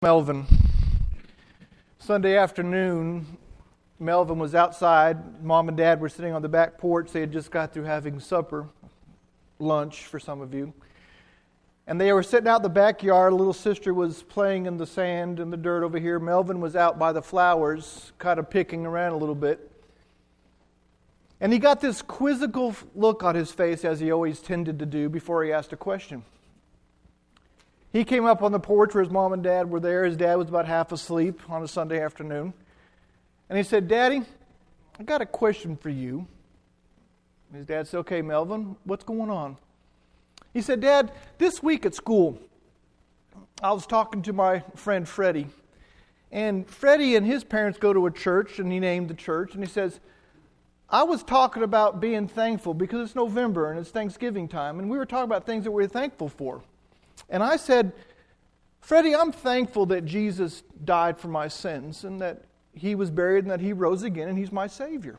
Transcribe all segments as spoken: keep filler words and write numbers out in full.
Melvin. Sunday afternoon, Melvin was outside. Mom and Dad were sitting on the back porch. They had just got through having supper, lunch for some of you. And they were sitting out in the backyard. A little sister was playing in the sand and the dirt over here. Melvin was out by the flowers, kind of picking around a little bit. And he got this quizzical look on his face, as he always tended to do, before he asked a question. He came up on the porch where his mom and dad were there. His dad was about half asleep on a Sunday afternoon. And he said, "Daddy, I got a question for you." And his dad said, "Okay, Melvin, what's going on?" He said, "Dad, this week at school, I was talking to my friend Freddie. And Freddie and his parents go to a church, and he named the church. And he says, I was talking about being thankful because it's November and it's Thanksgiving time. And we were talking about things that we we're thankful for. And I said, Freddie, I'm thankful that Jesus died for my sins and that He was buried and that He rose again and He's my Savior."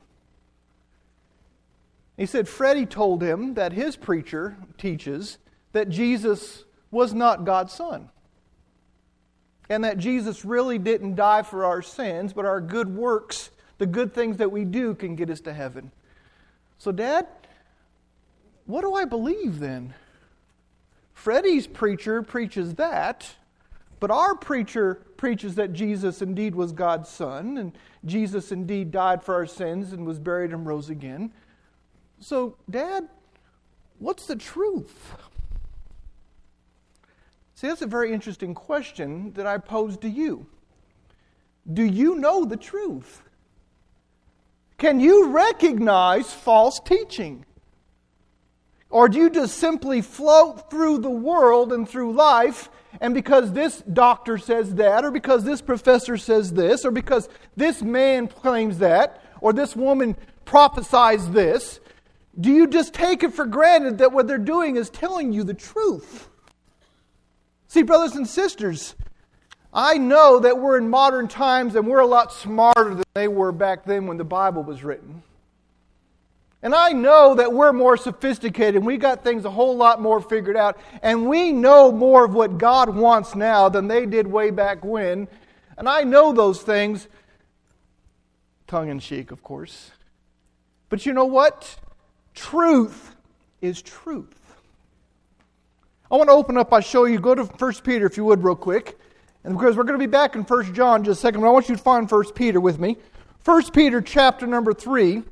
He said Freddie told him that his preacher teaches that Jesus was not God's Son. And that Jesus really didn't die for our sins, but our good works, the good things that we do, can get us to heaven. So, Dad, what do I believe then? Freddie's preacher preaches that, but our preacher preaches that Jesus indeed was God's Son, and Jesus indeed died for our sins and was buried and rose again. So, Dad, what's the truth? See, that's a very interesting question that I pose to you. Do you know the truth? Can you recognize false teaching? Or do you just simply float through the world and through life, and because this doctor says that, or because this professor says this, or because this man claims that, or this woman prophesies this, do you just take it for granted that what they're doing is telling you the truth? See, brothers and sisters, I know that we're in modern times and we're a lot smarter than they were back then when the Bible was written. And I know that we're more sophisticated and we got things a whole lot more figured out. And we know more of what God wants now than they did way back when. And I know those things, tongue in cheek, of course. But you know what? Truth is truth. I want to open up, I show you, go to First Peter if you would real quick. And because we're going to be back in First John in just a second, but I want you to find First Peter with me. First Peter chapter number three.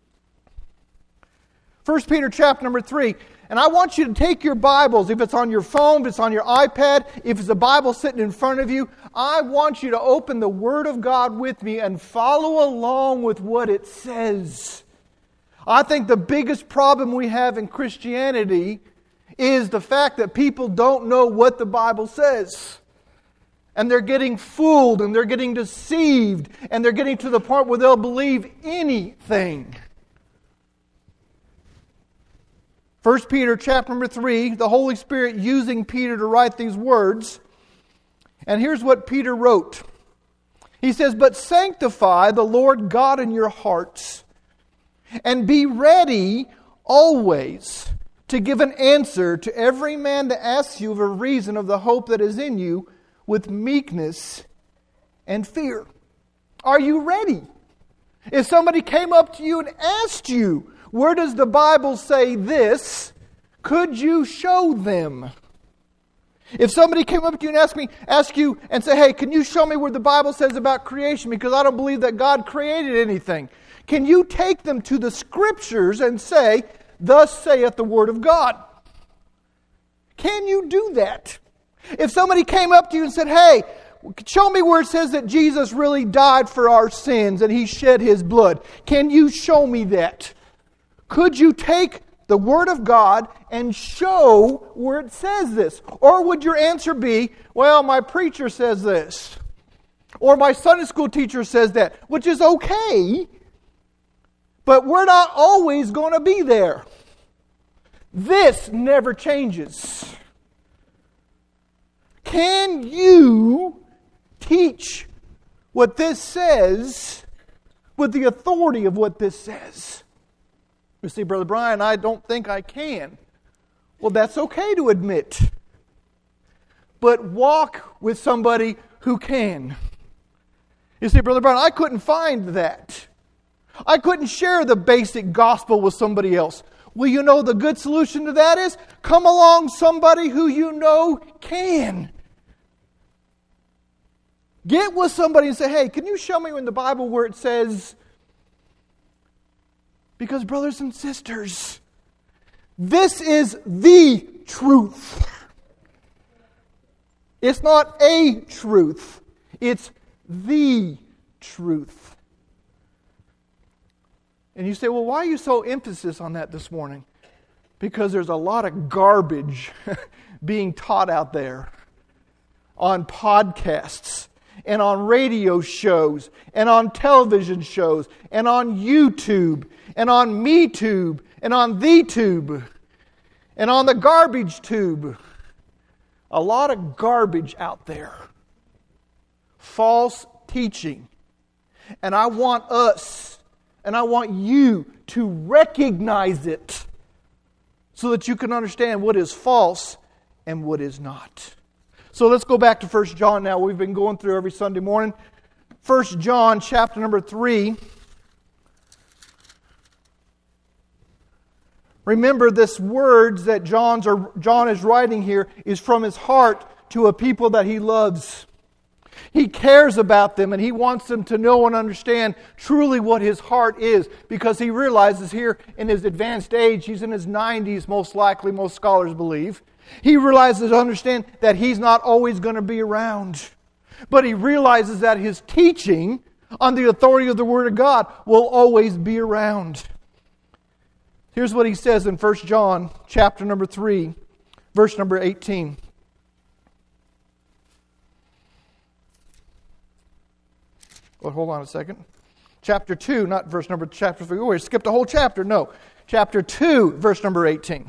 First Peter chapter number three. And I want you to take your Bibles, if it's on your phone, if it's on your iPad, if it's a Bible sitting in front of you, I want you to open the Word of God with me and follow along with what it says. I think the biggest problem we have in Christianity is the fact that people don't know what the Bible says. And they're getting fooled and they're getting deceived and they're getting to the point where they'll believe anything. First Peter chapter number three, the Holy Spirit using Peter to write these words. And here's what Peter wrote. He says, "But sanctify the Lord God in your hearts, and be ready always to give an answer to every man that asks you of a reason of the hope that is in you, with meekness and fear." Are you ready? If somebody came up to you and asked you, where does the Bible say this? Could you show them? If somebody came up to you and asked me, ask you and say, "Hey, can you show me where the Bible says about creation? Because I don't believe that God created anything." Can you take them to the Scriptures and say, "Thus saith the Word of God"? Can you do that? If somebody came up to you and said, "Hey, show me where it says that Jesus really died for our sins and He shed His blood," can you show me that? Could you take the Word of God and show where it says this? Or would your answer be, "Well, my preacher says this," or "my Sunday school teacher says that," which is okay, but we're not always going to be there. This never changes. Can you teach what this says with the authority of what this says? You see, Brother Brian, I don't think I can. Well, that's okay to admit. but walk with somebody who can. You say, Brother Brown, I couldn't find that. I couldn't share the basic gospel with somebody else. Well, you know the good solution to that is come along somebody who you know can. Get with somebody and say, hey, can you show me in the Bible where it says, because brothers and sisters, this is the truth. It's not a truth. It's the truth. And you say, well, why are you so emphasis on that this morning? Because there's a lot of garbage being taught out there on podcasts and on radio shows and on television shows and on YouTube and on MeTube and on TheTube and on the garbage tube. A lot of garbage out there. False teaching. And I want us, and I want you to recognize it so that you can understand what is false and what is not. So let's go back to First John now. We've been going through every Sunday morning. First John chapter number three. Remember, this words that John's or John is writing here is from his heart to a people that he loves. He cares about them and he wants them to know and understand truly what his heart is, because he realizes here in his advanced age, he's in his nineties most likely, most scholars believe. He realizes and understands that he's not always going to be around. But he realizes that his teaching on the authority of the Word of God will always be around. Here's what he says in First John chapter number three, verse number eighteen. Well, hold on a second. Chapter two, not verse number, chapter three. Oh, we skipped a whole chapter. No. Chapter two, verse number eighteen.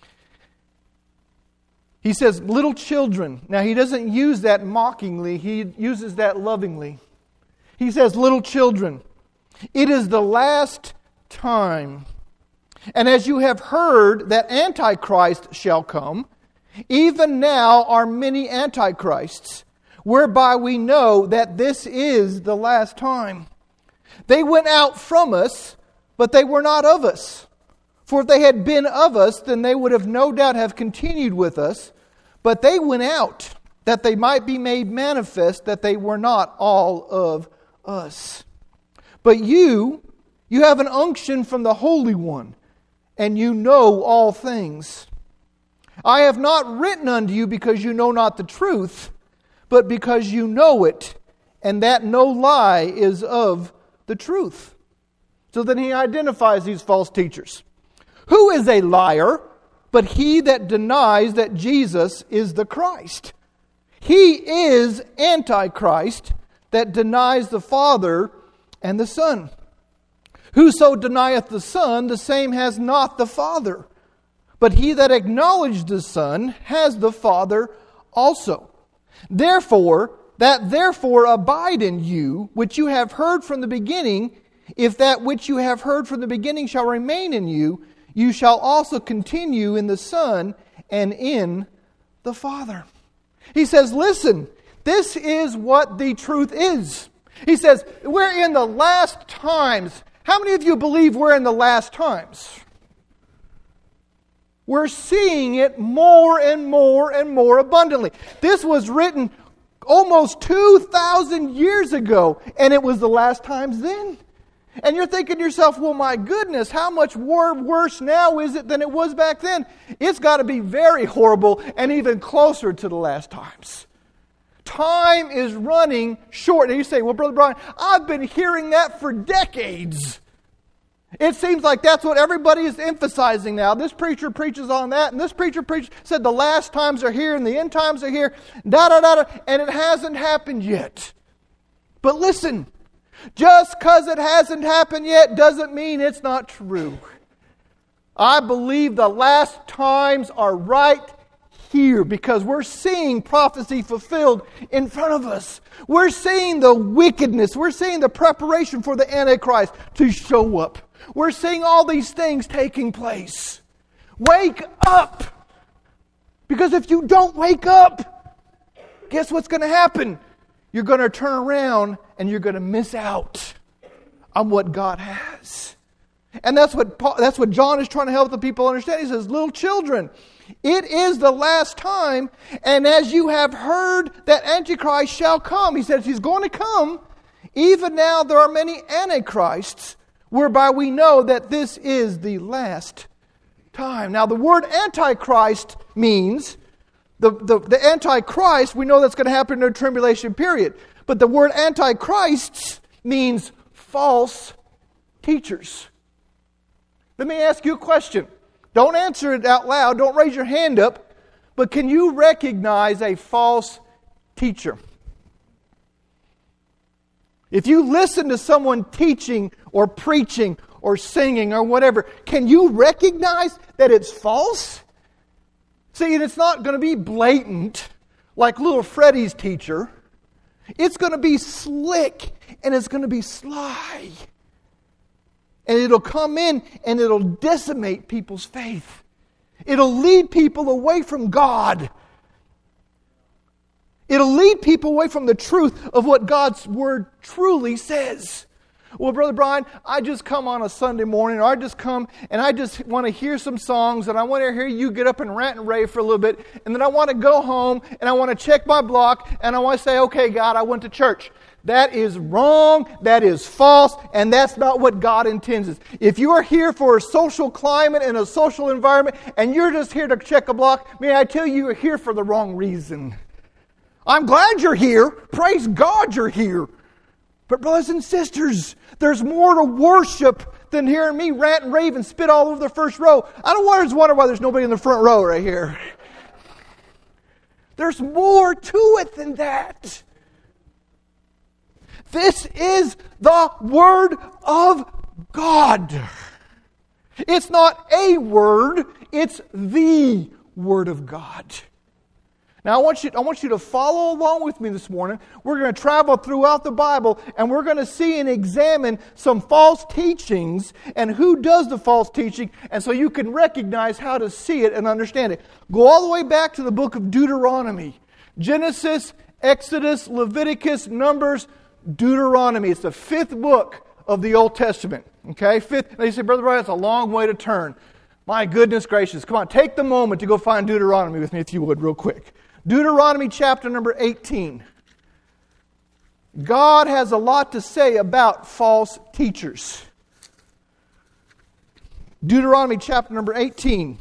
He says, little children. Now, he doesn't use that mockingly. He uses that lovingly. He says, little children, it is the last time. And as you have heard that Antichrist shall come, even now are many Antichrists, whereby we know that this is the last time. They went out from us, but they were not of us. For if they had been of us, then they would have no doubt have continued with us. But they went out, that they might be made manifest that they were not all of us. But you, you have an unction from the Holy One, and you know all things. I have not written unto you because you know not the truth, but because you know it, and that no lie is of the truth. So then he identifies these false teachers. Who is a liar but he that denies that Jesus is the Christ? He is Antichrist that denies the Father and the Son. Whoso denieth the Son, the same has not the Father. But he that acknowledgeth the Son has the Father also. Therefore, that therefore abide in you, which you have heard from the beginning, if that which you have heard from the beginning shall remain in you, you shall also continue in the Son and in the Father. He says, listen, this is what the truth is. He says, we're in the last times. How many of you believe we're in the last times? We're seeing it more and more and more abundantly. This was written almost two thousand years ago, and it was the last times then. And you're thinking to yourself, well, my goodness, how much more worse now is it than it was back then? It's got to be very horrible and even closer to the last times. Time is running short. And you say, well, Brother Brian, I've been hearing that for decades. It seems like that's what everybody is emphasizing now. This preacher preaches on that, and this preacher preaches, said the last times are here and the end times are here, da da da da, and it hasn't happened yet. But listen, just because it hasn't happened yet doesn't mean it's not true. I believe the last times are right here because we're seeing prophecy fulfilled in front of us. We're seeing the wickedness. We're seeing the preparation for the Antichrist to show up. We're seeing all these things taking place. Wake up! Because if you don't wake up, guess what's going to happen? you're going to turn around and you're going to miss out on what God has. And that's what Paul, that's what John is trying to help the people understand. He says, little children, it is the last time, and as you have heard that Antichrist shall come, he says he's going to come, even now there are many Antichrists, whereby we know that this is the last time. Now the word Antichrist means, the, the, the Antichrist, we know that's going to happen in the tribulation period. But the word Antichrists means false teachers. Let me ask you a question. Don't answer it out loud. Don't raise your hand up. But can you recognize a false teacher? If you listen to someone teaching or preaching or singing or whatever, can you recognize that it's false? See, and it's not going to be blatant like little Freddie's teacher. It's going to be slick and it's going to be sly. And it'll come in and it'll decimate people's faith. It'll lead people away from God. It'll lead people away from the truth of what God's Word truly says. Well, Brother Brian, I just come on a Sunday morning, or I just come and I just want to hear some songs, and I want to hear you get up and rant and rave for a little bit, and then I want to go home and I want to check my block and I want to say, okay, God, I went to church. That is wrong, that is false, and that's not what God intends. If you are here for a social climate and a social environment, and you're just here to check a block, may I tell you, you're here for the wrong reason. I'm glad you're here. Praise God you're here. But brothers and sisters, there's more to worship than hearing me rant and rave and spit all over the first row. I don't always wonder why there's nobody in the front row right here. There's more to it than that. This is the Word of God. It's not a word, it's the Word of God. Now I want you, I want you to follow along with me this morning. We're going to travel throughout the Bible and we're going to see and examine some false teachings and who does the false teaching, and so you can recognize how to see it and understand it. Go all the way back to the book of Deuteronomy. Genesis, Exodus, Leviticus, Numbers, Deuteronomy. It's the fifth book of the Old Testament. Okay, fifth. And you say, Brother Brian, that's a long way to turn. My goodness gracious. Come on, take the moment to go find Deuteronomy with me if you would real quick. Deuteronomy chapter number eighteen. God has a lot to say about false teachers. Deuteronomy chapter number eighteen.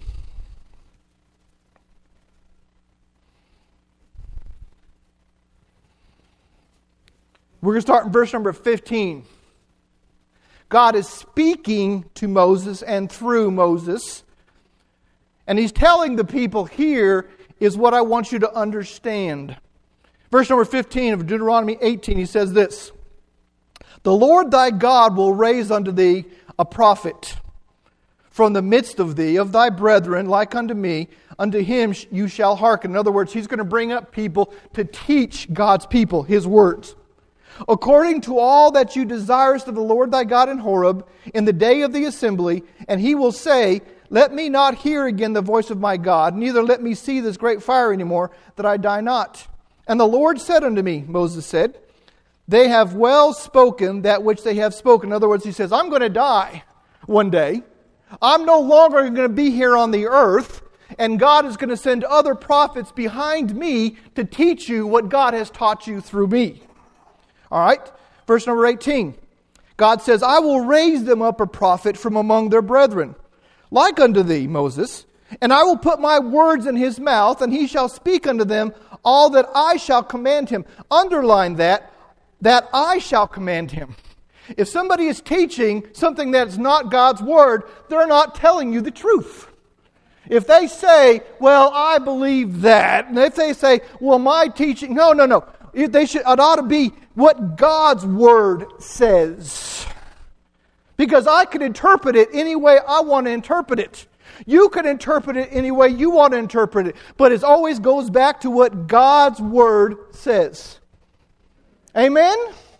We're going to start in verse number fifteen. God is speaking to Moses and through Moses. And He's telling the people here is what I want you to understand. Verse number fifteen of Deuteronomy eighteen, He says this. The Lord thy God will raise unto thee a prophet from the midst of thee, of thy brethren, like unto me. Unto him you shall hearken. In other words, He's going to bring up people to teach God's people His words. According to all that you desirest of the Lord thy God in Horeb, in the day of the assembly, and He will say, let me not hear again the voice of my God, neither let me see this great fire anymore, that I die not. And the Lord said unto me, Moses said, they have well spoken that which they have spoken. In other words, He says, I'm going to die one day. I'm no longer going to be here on the earth, and God is going to send other prophets behind me to teach you what God has taught you through me. All right, verse number eighteen. God says, I will raise them up a prophet from among their brethren, like unto thee, Moses, and I will put my words in his mouth, and he shall speak unto them all that I shall command him. Underline that, that I shall command him. If somebody is teaching something that's not God's word, they're not telling you the truth. If they say, well, I believe that, and if they say, well, my teaching, no, no, no. They should, it ought to be what God's Word says. Because I can interpret it any way I want to interpret it. You can interpret it any way you want to interpret it. But it always goes back to what God's Word says. Amen?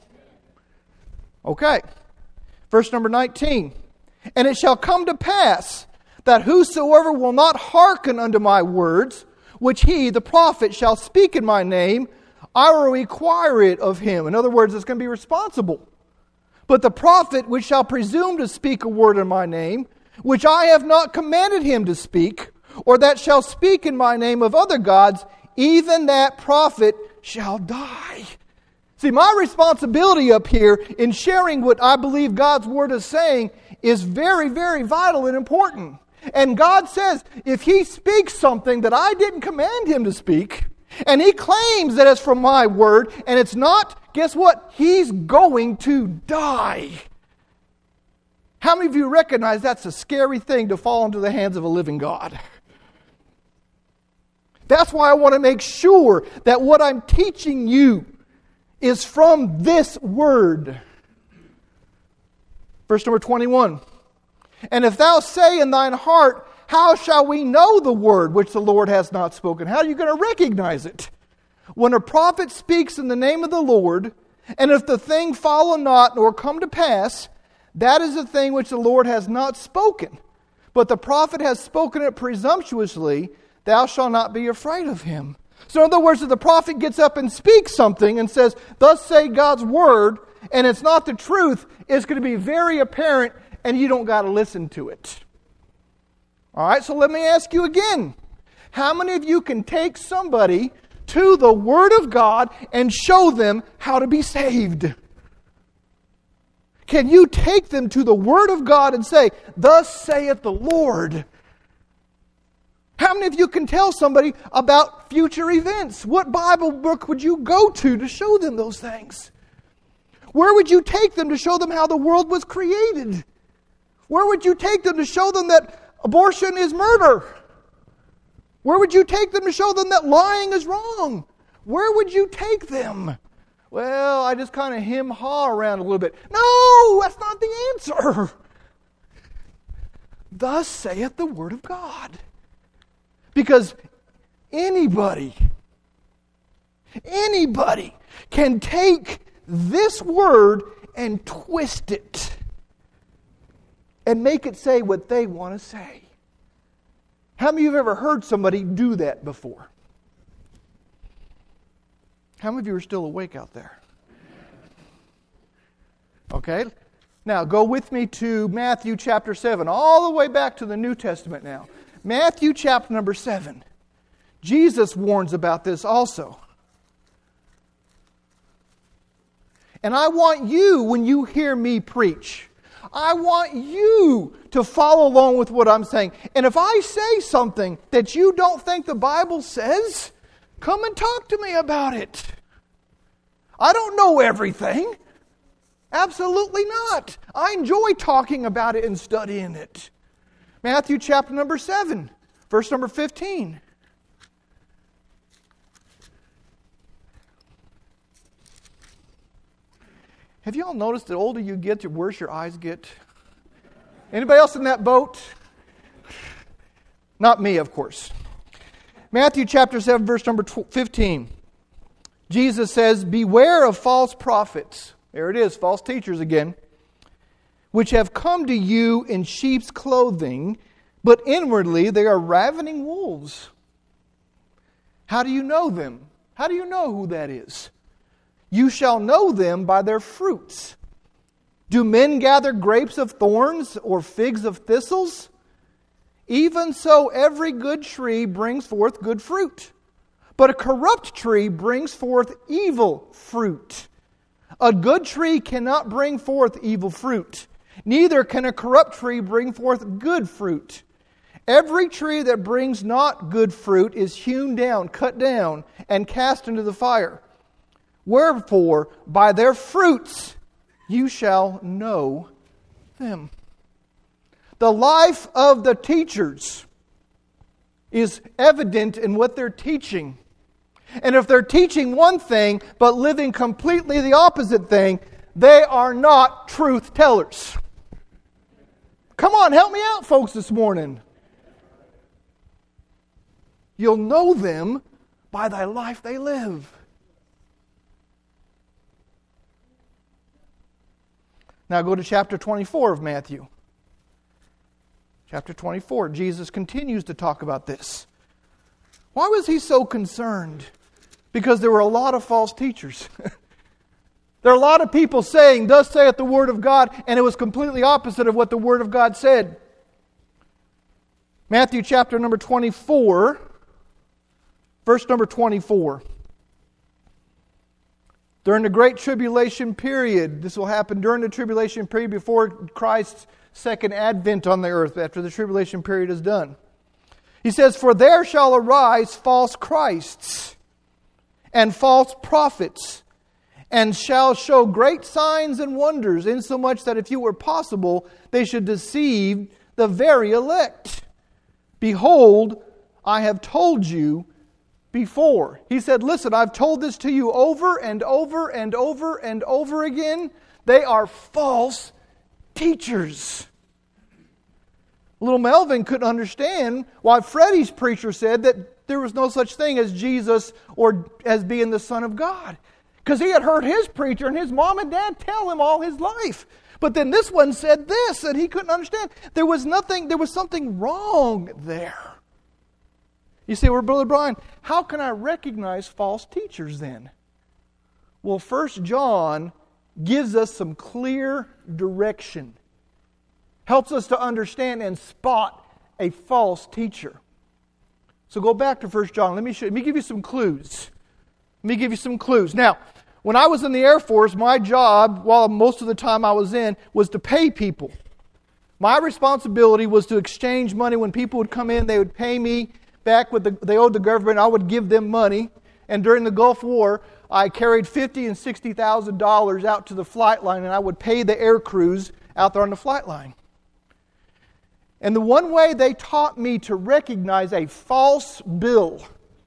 Okay. Verse number nineteen. And it shall come to pass that whosoever will not hearken unto my words, which he, the prophet, shall speak in my name, I will require it of him. In other words, it's going to be responsible. But the prophet which shall presume to speak a word in my name, which I have not commanded him to speak, or that shall speak in my name of other gods, even that prophet shall die. See, my responsibility up here in sharing what I believe God's Word is saying is very, very vital and important. And God says, if he speaks something that I didn't command him to speak, and he claims that it's from my word, and it's not, guess what? He's going to die. How many of you recognize that's a scary thing to fall into the hands of a living God? That's why I want to make sure that what I'm teaching you is from this word. Verse number twenty-one. And if thou say in thine heart, how shall we know the word which the Lord has not spoken? How are you going to recognize it? When a prophet speaks in the name of the Lord, and if the thing follow not nor come to pass, that is the thing which the Lord has not spoken. But the prophet has spoken it presumptuously, thou shalt not be afraid of him. So in other words, if the prophet gets up and speaks something and says, thus say God's word, and it's not the truth, it's going to be very apparent, and you don't got to listen to it. All right, so let me ask you again. How many of you can take somebody to the Word of God and show them how to be saved? Can you take them to the Word of God and say, thus saith the Lord? How many of you can tell somebody about future events? What Bible book would you go to to show them those things? Where would you take them to show them how the world was created? Where would you take them to show them that abortion is murder? Where would you take them to show them that lying is wrong? Where would you take them? Well, I just kind of hem-haw around a little bit. No, that's not the answer. Thus saith the Word of God. Because anybody, anybody can take this word and twist it and make it say what they want to say. How many of you have ever heard somebody do that before? How many of you are still awake out there? Okay. Now go with me to Matthew chapter seven, all the way back to the New Testament now. Matthew chapter number seven. Jesus warns about this also. And I want you, when you hear me preach, I want you to follow along with what I'm saying. And if I say something that you don't think the Bible says, come and talk to me about it. I don't know everything. Absolutely not. I enjoy talking about it and studying it. Matthew chapter number seven, verse number fifteen. Have you all noticed the older you get, the worse your eyes get? Anybody else in that boat? Not me, of course. Matthew chapter seven, verse number fifteen. Jesus says, beware of false prophets. There it is, false teachers again. Which have come to you in sheep's clothing, but inwardly they are ravening wolves. How do you know them? How do you know who that is? You shall know them by their fruits. Do men gather grapes of thorns or figs of thistles? Even so, every good tree brings forth good fruit. But a corrupt tree brings forth evil fruit. A good tree cannot bring forth evil fruit. Neither can a corrupt tree bring forth good fruit. Every tree that brings not good fruit is hewn down, cut down, and cast into the fire. Wherefore, by their fruits you shall know them. The life of the teachers is evident in what they're teaching. And if they're teaching one thing, but living completely the opposite thing, they are not truth tellers. Come on, help me out, folks, this morning. You'll know them by thy life they live. Now go to chapter twenty-four of Matthew. Chapter twenty-four, Jesus continues to talk about this. Why was he so concerned Because there were a lot of false teachers. There are a lot of people saying, "Thus saith the Word of God," and it was completely opposite of what the Word of God said. Matthew chapter number twenty-four, verse number twenty-four. During the Great Tribulation period, this will happen during the Tribulation period before Christ's second advent on the earth, after the Tribulation period is done. He says, "For there shall arise false Christs and false prophets, and shall show great signs and wonders, insomuch that if it were possible, they should deceive the very elect. Behold, I have told you before." He said, listen, I've told this to you over and over and over and over again. They are false teachers. Little Melvin couldn't understand why Freddie's preacher said that there was no such thing as Jesus or as being the Son of God. Because he had heard his preacher and his mom and dad tell him all his life. But then this one said this, and he couldn't understand. There was nothing, there was something wrong there. You say, well, Brother Brian, how can I recognize false teachers then? Well, First John gives us some clear direction. Helps us to understand and spot a false teacher. So go back to First John. Let me show, let me give you some clues. Let me give you some clues. Now, when I was in the Air Force, my job, while most of the time I was in, was to pay people. My responsibility was to exchange money. When people would come in, they would pay me back what the, they owed the government. I would give them money. And during the Gulf War, I carried fifty thousand dollars and sixty thousand dollars out to the flight line, and I would pay the air crews out there on the flight line. And the one way they taught me to recognize a false bill,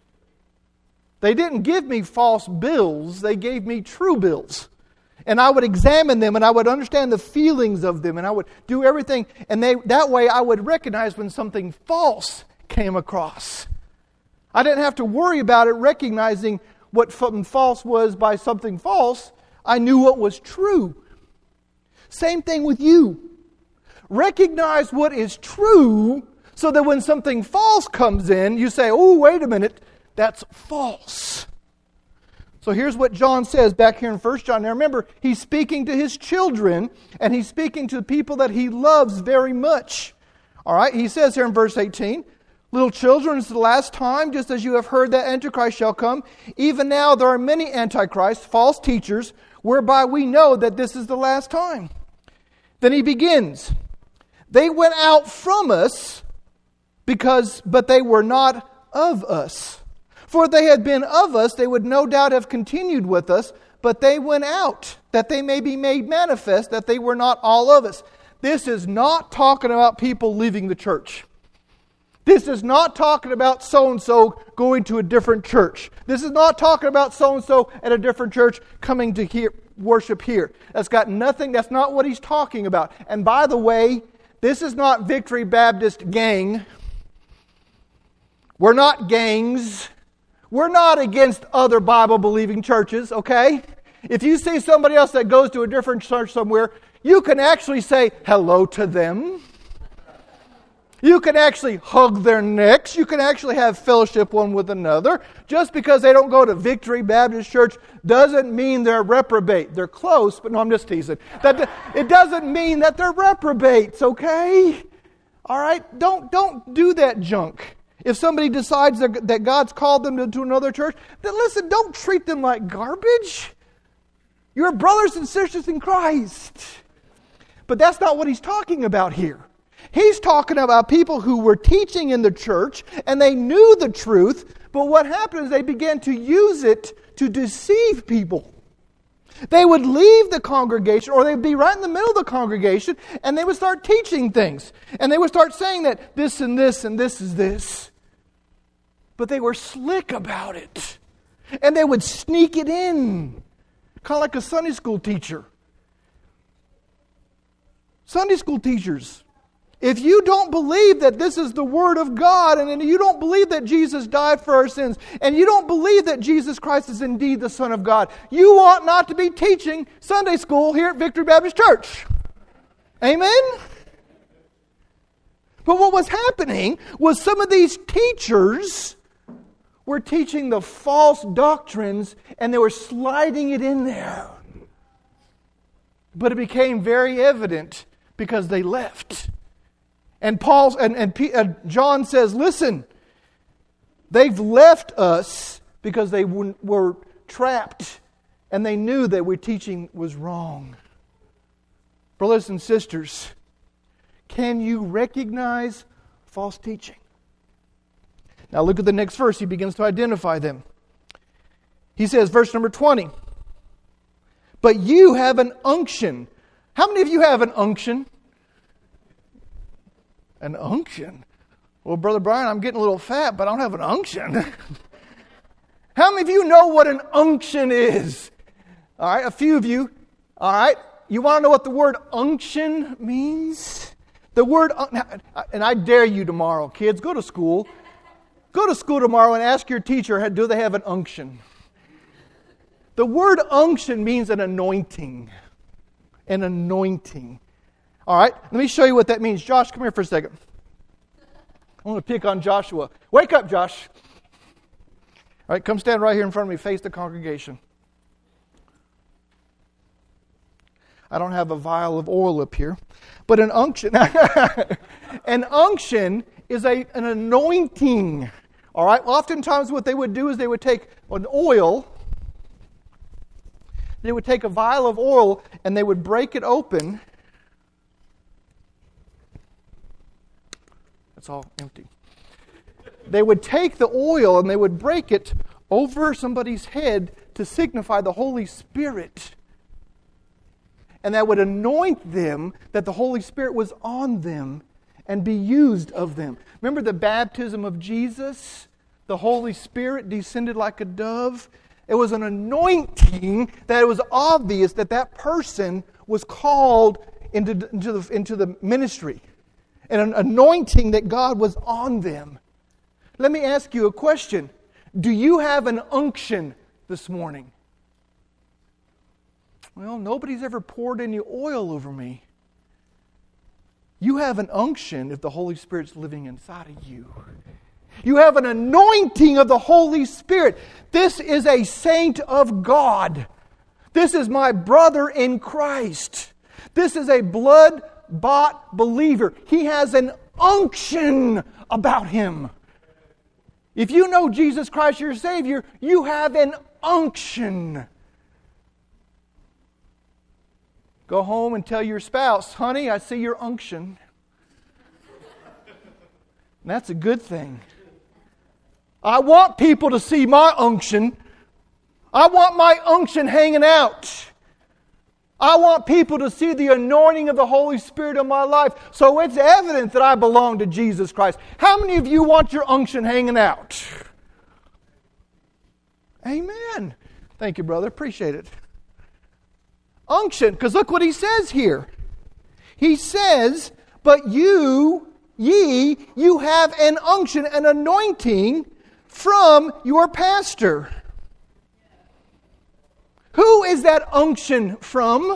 they didn't give me false bills, they gave me true bills. And I would examine them, and I would understand the feelings of them, and I would do everything. And they, that way I would recognize when something false came across. I didn't have to worry about it, recognizing what something false was by something false. I knew what was true. Same thing with you. Recognize what is true so that when something false comes in, you say, oh, wait a minute, that's false. So here's what John says back here in First John. Now remember, he's speaking to his children, and he's speaking to the people that he loves very much. All right, he says here in verse eighteen, "Little children, it's the last time, just as you have heard that Antichrist shall come. Even now there are many Antichrists, false teachers, whereby we know that this is the last time." Then he begins, "They went out from us, because, but they were not of us. For if they had been of us, they would no doubt have continued with us, but they went out, that they may be made manifest that they were not all of us." This is not talking about people leaving the church. This is not talking about so-and-so going to a different church. This is not talking about so-and-so at a different church coming to hear, worship here. That's got nothing, that's not what he's talking about. And by the way, this is not Victory Baptist gang. We're not gangs. We're not against other Bible-believing churches, okay? If you see somebody else that goes to a different church somewhere, you can actually say hello to them. You can actually hug their necks. You can actually have fellowship one with another. Just because they don't go to Victory Baptist Church doesn't mean they're reprobate. They're close, but no, I'm just teasing. That, it doesn't mean that they're reprobates, okay? All right? Don't, don't do that junk. If somebody decides that God's called them to, to another church, then listen, don't treat them like garbage. You're brothers and sisters in Christ. But that's not what he's talking about here. He's talking about people who were teaching in the church and they knew the truth, but what happened is they began to use it to deceive people. They would leave the congregation, or they'd be right in the middle of the congregation, and they would start teaching things. And they would start saying that this and this and this is this. But they were slick about it. And they would sneak it in. Kind of like a Sunday school teacher. Sunday school teachers. If you don't believe that this is the Word of God, and you don't believe that Jesus died for our sins, and you don't believe that Jesus Christ is indeed the Son of God, you ought not to be teaching Sunday school here at Victory Baptist Church. Amen? But what was happening was some of these teachers were teaching the false doctrines and they were sliding it in there. But it became very evident because they left. And Paul's and, and, P, and John says, listen, they've left us because they w- were trapped and they knew that we're teaching was wrong. Brothers and sisters, can you recognize false teaching? Now look at the next verse. He begins to identify them. He says, verse number twenty, but you have an unction. How many of you have an unction? An unction? Well, Brother Brian, I'm getting a little fat, but I don't have an unction. How many of you know what an unction is? All right, a few of you. All right, you want to know what the word unction means? The word, and I dare you tomorrow, kids, go to school. Go to school tomorrow and ask your teacher, do they have an unction? The word unction means an anointing. An anointing. All right, let me show you what that means. Josh, come here for a second. I'm going to pick on Joshua. Wake up, Josh. All right, come stand right here in front of me, face the congregation. I don't have a vial of oil up here. But an unction, an unction is a, an anointing. All right, oftentimes what they would do is they would take an oil, they would take a vial of oil and they would break it open. It's all empty. They would take the oil and they would break it over somebody's head to signify the Holy Spirit. And that would anoint them, that the Holy Spirit was on them and be used of them. Remember the baptism of Jesus? The Holy Spirit descended like a dove. It was an anointing that it was obvious that that person was called into, into, the, into the ministry. And an anointing that God was on them. Let me ask you a question. Do you have an unction this morning? Well, nobody's ever poured any oil over me. You have an unction if the Holy Spirit's living inside of you. You have an anointing of the Holy Spirit. This is a saint of God. This is my brother in Christ. This is a blood-bought believer. He has an unction about him. If you know Jesus Christ your Savior, you have an unction. Go home and tell your spouse, honey, I see your unction. And that's a good thing. I want people to see my unction. I want my unction hanging out. I want people to see the anointing of the Holy Spirit in my life so it's evident that I belong to Jesus Christ. How many of you want your unction hanging out? Amen. Thank you, brother. Appreciate it. Unction, because look what he says here. He says, but you, ye, you have an unction, an anointing from your pastor. Who is that unction from?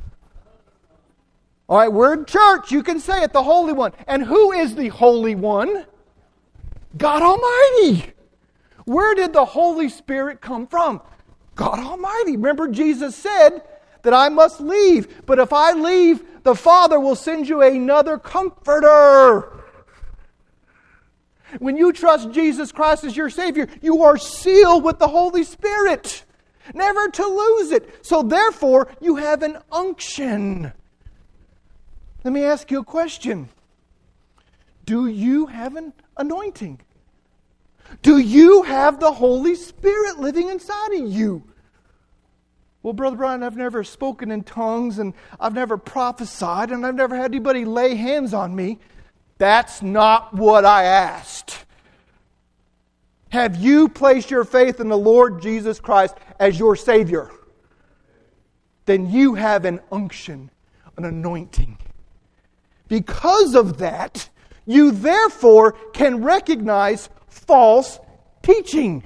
All right, we're in church. You can say it, the Holy One. And who is the Holy One? God Almighty. Where did the Holy Spirit come from? God Almighty. Remember Jesus said that I must leave. But if I leave, the Father will send you another comforter. When you trust Jesus Christ as your Savior, you are sealed with the Holy Spirit. Never to lose it. So therefore, you have an unction. Let me ask you a question. Do you have an anointing? Do you have the Holy Spirit living inside of you? Well, Brother Brian, I've never spoken in tongues and I've never prophesied and I've never had anybody lay hands on me. That's not what I asked. Have you placed your faith in the Lord Jesus Christ as your Savior? Then you have an unction, an anointing. Because of that, you therefore can recognize false teaching.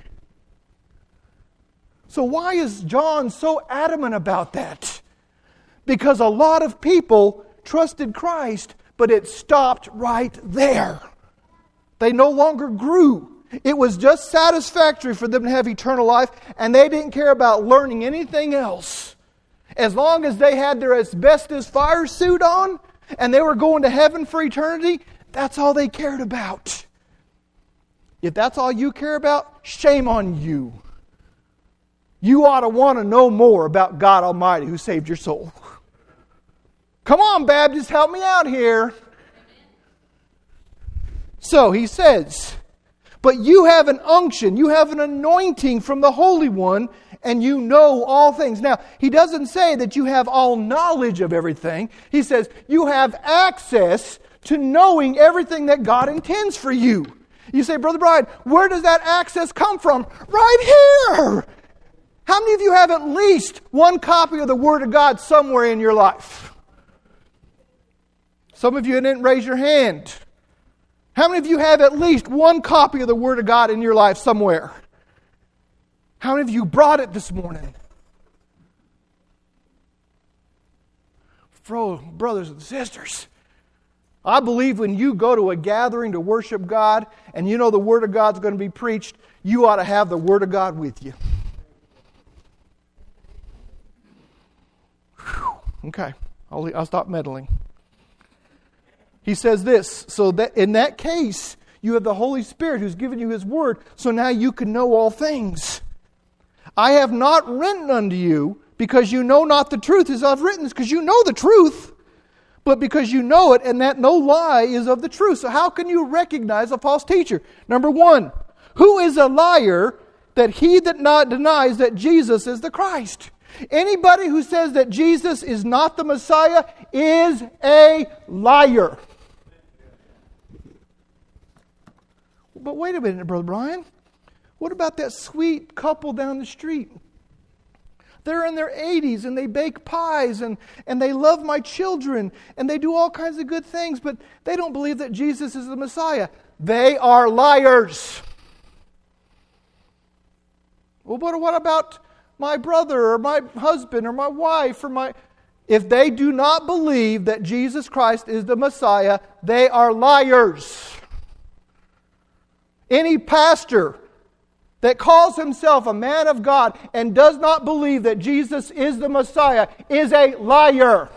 So why is John so adamant about that? Because a lot of people trusted Christ, but it stopped right there. They no longer grew. It was just satisfactory for them to have eternal life, and they didn't care about learning anything else. As long as they had their asbestos fire suit on and they were going to heaven for eternity, that's all they cared about. If that's all you care about, shame on you. You ought to want to know more about God Almighty who saved your soul. Come on, Baptists, help me out here. So he says, but you have an unction, you have an anointing from the Holy One, and you know all things. Now, he doesn't say that you have all knowledge of everything. He says you have access to knowing everything that God intends for you. You say, Brother Brian, where does that access come from? Right here! How many of you have at least one copy of the Word of God somewhere in your life? Some of you didn't raise your hand. How many of you have at least one copy of the Word of God in your life somewhere? How many of you brought it this morning? Bro, brothers and sisters, I believe when you go to a gathering to worship God and you know the Word of God's going to be preached, you ought to have the Word of God with you. Whew. Okay, I'll, I'll stop meddling. He says this, so that in that case, you have the Holy Spirit who's given you His Word, so now you can know all things. I have not written unto you because you know not the truth as I've written, because you know the truth, but because you know it, and that no lie is of the truth. So how can you recognize a false teacher? Number one, who is a liar that he that not denies that Jesus is the Christ? Anybody who says that Jesus is not the Messiah is a liar. But wait a minute, Brother Brian. What about that sweet couple down the street? They're in their eighties and they bake pies and, and they love my children and they do all kinds of good things, but they don't believe that Jesus is the Messiah. They are liars. Well, but what about my brother or my husband or my wife or my... If they do not believe that Jesus Christ is the Messiah, they are liars. Any pastor that calls himself a man of God and does not believe that Jesus is the Messiah is a liar.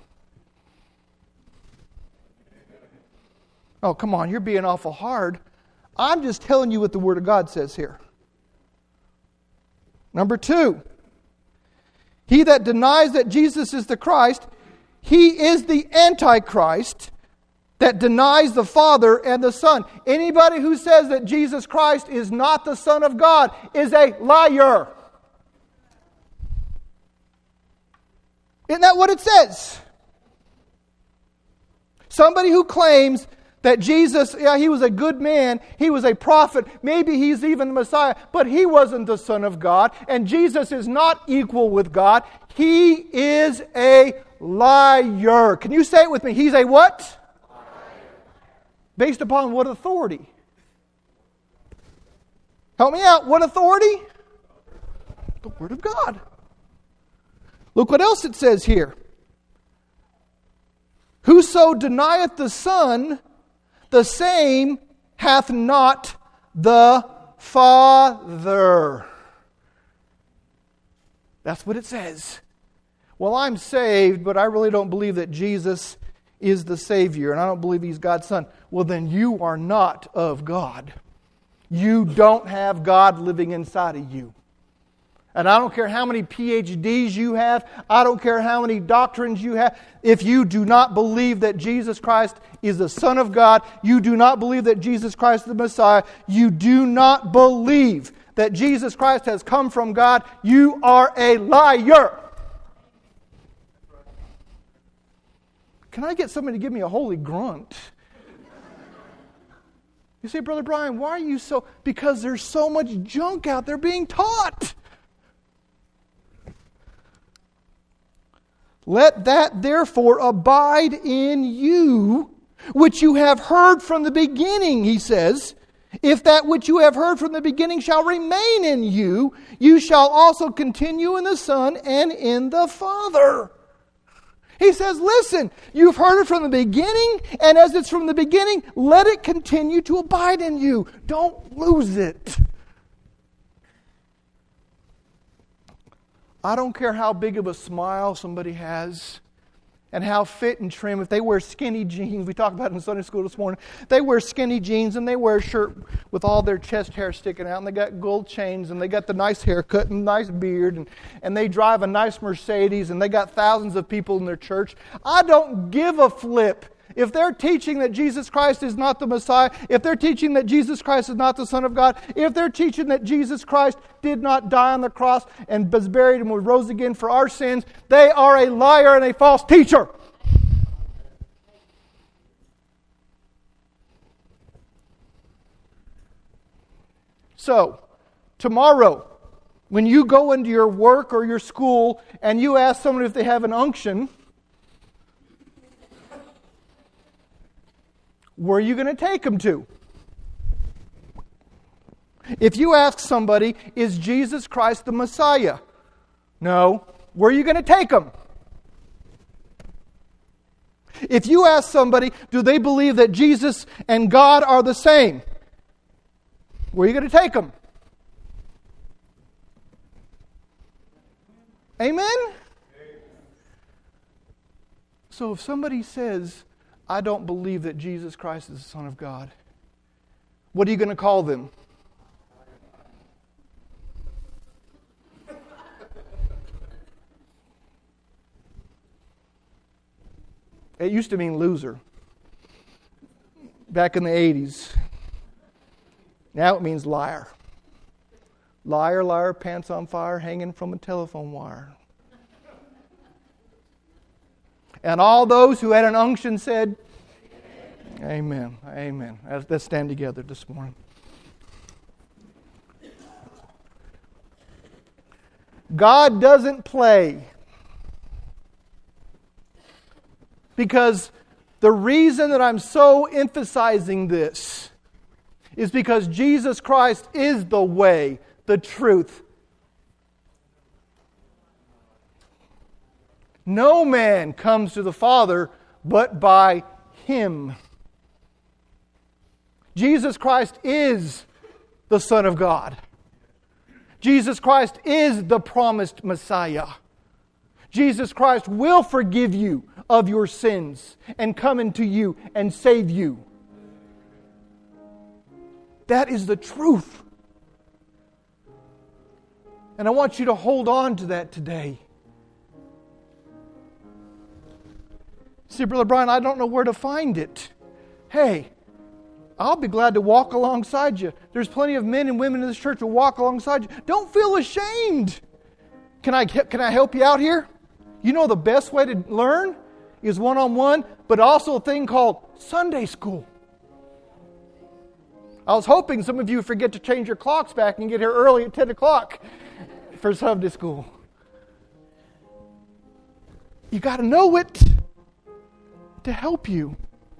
Oh, come on, you're being awful hard. I'm just telling you what the Word of God says here. Number two, he that denies that Jesus is the Christ, he is the Antichrist that denies the Father and the Son. Anybody who says that Jesus Christ is not the Son of God is a liar. Isn't that what it says? Somebody who claims that Jesus, yeah, he was a good man, he was a prophet, maybe he's even the Messiah, but he wasn't the Son of God, and Jesus is not equal with God, he is a liar. Can you say it with me? He's a what? Based upon what authority? Help me out. What authority? The Word of God. Look what else it says here. Whoso denieth the Son, the same hath not the Father. That's what it says. Well, I'm saved, but I really don't believe that Jesus is the Savior, and I don't believe He's God's Son. Well, then you are not of God. You don't have God living inside of you. And I don't care how many P H Ds you have. I don't care how many doctrines you have. If you do not believe that Jesus Christ is the Son of God, you do not believe that Jesus Christ is the Messiah, you do not believe that Jesus Christ has come from God, you are a liar. Can I get somebody to give me a holy grunt? You say, Brother Brian, why are you so... Because there's so much junk out there being taught. Let that therefore abide in you, which you have heard from the beginning, he says. If that which you have heard from the beginning shall remain in you, you shall also continue in the Son and in the Father. He says, listen, you've heard it from the beginning, and as it's from the beginning, let it continue to abide in you. Don't lose it. I don't care how big of a smile somebody has and how fit and trim. If they wear skinny jeans, we talked about it in Sunday school this morning, they wear skinny jeans and they wear a shirt with all their chest hair sticking out and they got gold chains and they got the nice haircut and nice beard and, and they drive a nice Mercedes and they got thousands of people in their church. I don't give a flip. If they're teaching that Jesus Christ is not the Messiah, if they're teaching that Jesus Christ is not the Son of God, if they're teaching that Jesus Christ did not die on the cross and was buried and was rose again for our sins, they are a liar and a false teacher. So, tomorrow, when you go into your work or your school and you ask someone if they have an unction, where are you going to take them to? If you ask somebody, is Jesus Christ the Messiah? No. Where are you going to take them? If you ask somebody, do they believe that Jesus and God are the same? Where are you going to take them? Amen? So if somebody says, I don't believe that Jesus Christ is the Son of God, what are you going to call them? It used to mean loser. Back in the eighties. Now it means liar. Liar, liar, pants on fire, hanging from a telephone wire. And all those who had an unction said, Amen. Amen. Amen. Let's, let's stand together this morning. God doesn't play. Because the reason that I'm so emphasizing this is because Jesus Christ is the way, the truth. No man comes to the Father but by Him. Jesus Christ is the Son of God. Jesus Christ is the promised Messiah. Jesus Christ will forgive you of your sins and come into you and save you. That is the truth. And I want you to hold on to that today. See, Brother Brian, I don't know where to find it. Hey, I'll be glad to walk alongside you. There's plenty of men and women in this church who walk alongside you. Don't feel ashamed. Can I, can I help you out here? You know the best way to learn is one-on-one, but also a thing called Sunday school. I was hoping some of you forget to change your clocks back and get here early at ten o'clock for Sunday school. You got to know it to help you.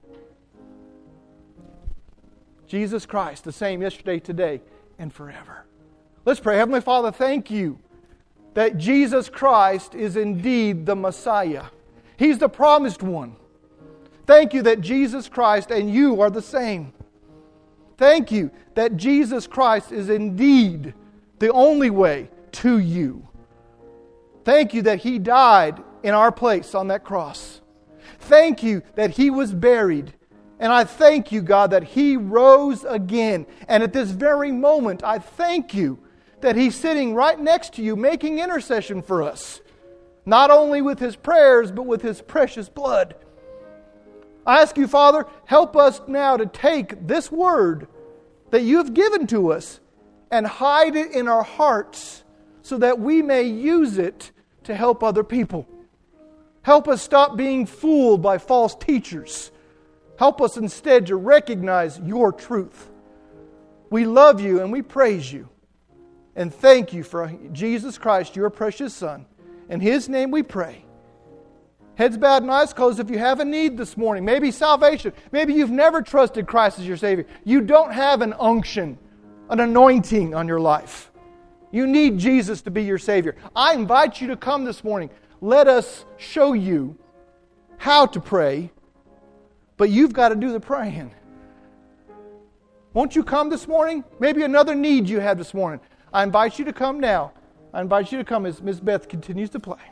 Jesus Christ, the same yesterday, today, and forever. Let's pray. Heavenly Father, thank you that Jesus Christ is indeed the Messiah. He's the promised one. Thank you that Jesus Christ and you are the same. Thank you that Jesus Christ is indeed the only way to you. Thank you that He died in our place on that cross. Thank you that He was buried. And I thank you, God, that He rose again. And at this very moment, I thank you that He's sitting right next to you making intercession for us. Not only with His prayers, but with His precious blood. I ask you, Father, help us now to take this word that you have given to us and hide it in our hearts so that we may use it to help other people. Help us stop being fooled by false teachers. Help us instead to recognize your truth. We love you and we praise you. And thank you for Jesus Christ, your precious Son. In His name we pray. Heads bowed and eyes closed. If you have a need this morning, maybe salvation, maybe you've never trusted Christ as your Savior. You don't have an unction, an anointing on your life. You need Jesus to be your Savior. I invite you to come this morning. Let us show you how to pray, but you've got to do the praying. Won't you come this morning? Maybe another need you have this morning. I invite you to come now. I invite you to come as Miss Beth continues to play.